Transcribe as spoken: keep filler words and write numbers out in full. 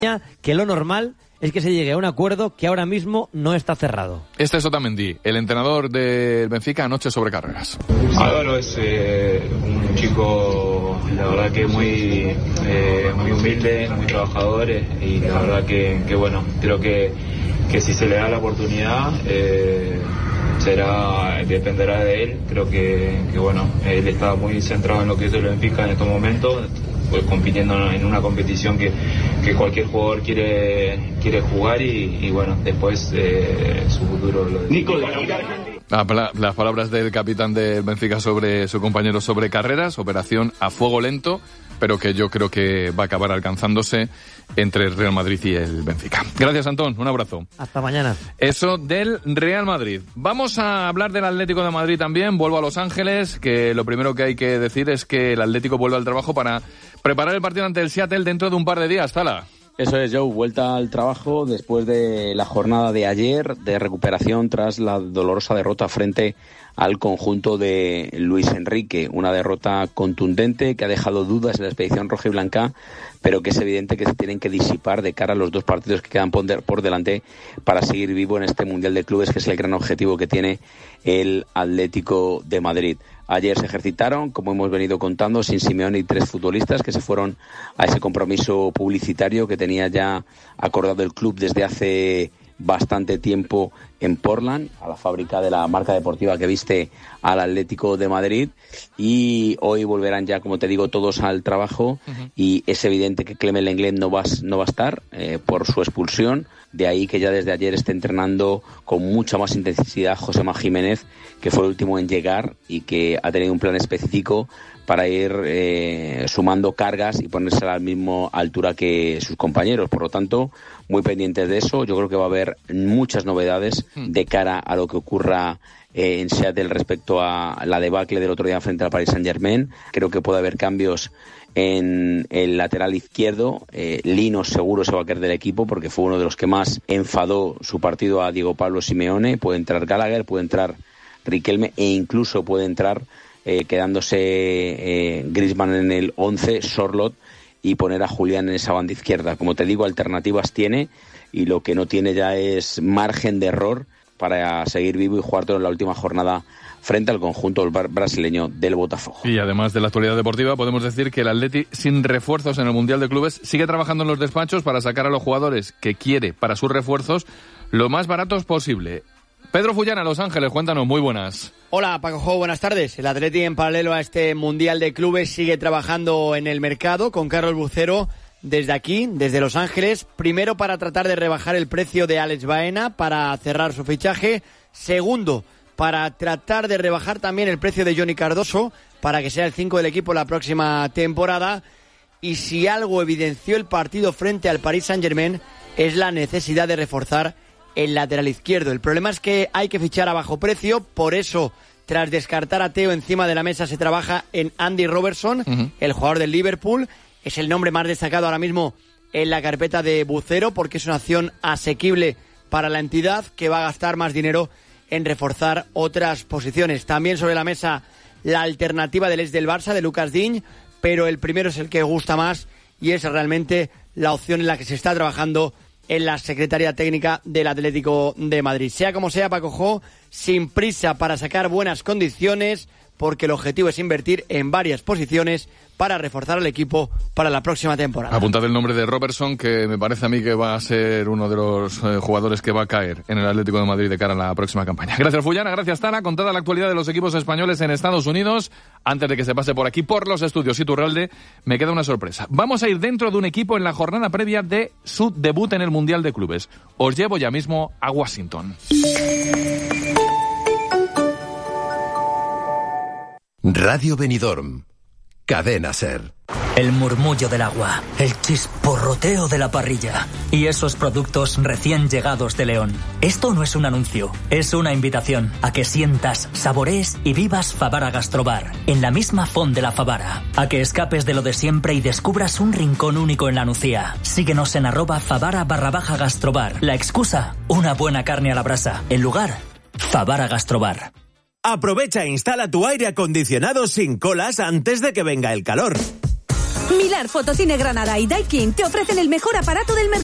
que lo normal es que se llegue a un acuerdo que ahora mismo no está cerrado. Este es Otamendi, el entrenador del Benfica anoche sobre Carreras. Álvaro es eh, un chico, la verdad que muy eh, muy humilde, muy trabajador eh, y la verdad que, que bueno, creo que, que si se le da la oportunidad eh, será dependerá de él. Creo que, que bueno, él está muy centrado en lo que es el Benfica en estos momentos, pues compitiendo en una competición que, que cualquier jugador quiere quiere jugar y, y bueno, después eh, su futuro lo decide. Ah, las palabras del capitán del Benfica sobre su compañero sobre Carreras, operación a fuego lento, pero que yo creo que va a acabar alcanzándose entre el Real Madrid y el Benfica. Gracias, Antón, un abrazo. Hasta mañana. Eso del Real Madrid. Vamos a hablar del Atlético de Madrid también. Vuelvo a Los Ángeles, que lo primero que hay que decir es que el Atlético vuelve al trabajo para preparar el partido ante el Seattle dentro de un par de días. Tala. Eso es, Joe, vuelta al trabajo después de la jornada de ayer de recuperación tras la dolorosa derrota frente al conjunto de Luis Enrique. Una derrota contundente que ha dejado dudas en la expedición rojiblanca, pero que es evidente que se tienen que disipar de cara a los dos partidos que quedan por delante para seguir vivo en este Mundial de Clubes, que es el gran objetivo que tiene el Atlético de Madrid. Ayer se ejercitaron, como hemos venido contando, sin Simeone y tres futbolistas que se fueron a ese compromiso publicitario que tenía ya acordado el club desde hace bastante tiempo en Portland, a la fábrica de la marca deportiva que viste al Atlético de Madrid, y hoy volverán ya, como te digo, todos al trabajo. Uh-huh. Y es evidente que Clement Lenglet no va, no va a estar eh, por su expulsión, de ahí que ya desde ayer esté entrenando con mucha más intensidad Josema Jiménez, que fue el último en llegar y que ha tenido un plan específico para ir eh, sumando cargas y ponerse a la misma altura que sus compañeros. Por lo tanto, muy pendientes de eso. Yo creo que va a haber muchas novedades de cara a lo que ocurra eh, en Seattle respecto a la debacle del otro día frente al Paris Saint-Germain. Creo que puede haber cambios en el lateral izquierdo. eh, Lino seguro se va a caer del equipo porque fue uno de los que más enfadó su partido a Diego Pablo Simeone. Puede entrar Gallagher, puede entrar Riquelme e incluso puede entrar Eh, quedándose eh, Griezmann en el once, Sorloth, y poner a Julián en esa banda izquierda. Como te digo, alternativas tiene, y lo que no tiene ya es margen de error para seguir vivo y jugar toda la última jornada frente al conjunto brasileño del Botafogo. Y además de la actualidad deportiva, podemos decir que el Atleti, sin refuerzos en el Mundial de Clubes, sigue trabajando en los despachos para sacar a los jugadores que quiere para sus refuerzos lo más baratos posible. Pedro Fullana, Los Ángeles, cuéntanos, muy buenas. Hola, Paco Jo, buenas tardes. El Atleti, en paralelo a este Mundial de Clubes, sigue trabajando en el mercado con Carlos Bucero desde aquí, desde Los Ángeles. Primero, para tratar de rebajar el precio de Alex Baena para cerrar su fichaje. Segundo, para tratar de rebajar también el precio de Johnny Cardoso para que sea el cinco del equipo la próxima temporada. Y si algo evidenció el partido frente al Paris Saint-Germain es la necesidad de reforzar el lateral izquierdo. El problema es que hay que fichar a bajo precio, por eso, tras descartar a Teo encima de la mesa, se trabaja en Andy Robertson, uh-huh. el jugador del Liverpool. Es el nombre más destacado ahora mismo en la carpeta de Bucero, porque es una acción asequible para la entidad que va a gastar más dinero en reforzar otras posiciones. También sobre la mesa la alternativa del ex del Barça, de Lucas Digne, pero el primero es el que gusta más y es realmente la opción en la que se está trabajando en la Secretaría Técnica del Atlético de Madrid. Sea como sea, Paco Jo, sin prisa para sacar buenas condiciones, porque el objetivo es invertir en varias posiciones para reforzar al equipo para la próxima temporada. Apuntad el nombre de Robertson, que me parece a mí que va a ser uno de los eh, jugadores que va a caer en el Atlético de Madrid de cara a la próxima campaña. Gracias, Fullana, gracias, Tana, con toda la actualidad de los equipos españoles en Estados Unidos. Antes de que se pase por aquí, por los estudios Iturralde, me queda una sorpresa. Vamos a ir dentro de un equipo en la jornada previa de su debut en el Mundial de Clubes. Os llevo ya mismo a Washington. Radio Benidorm, Cadena SER. El murmullo del agua, el chisporroteo de la parrilla y esos productos recién llegados de León. Esto no es un anuncio, es una invitación a que sientas, saborees y vivas Favara Gastrobar, en la misma font de la Favara. A que escapes de lo de siempre y descubras un rincón único en la Nucía. Síguenos en arroba Favara barra baja Gastrobar. La excusa, una buena carne a la brasa. El lugar, Favara Gastrobar. Aprovecha e instala tu aire acondicionado sin colas antes de que venga el calor. Milar, Fotocine Granada y Daikin te ofrecen el mejor aparato del mercado.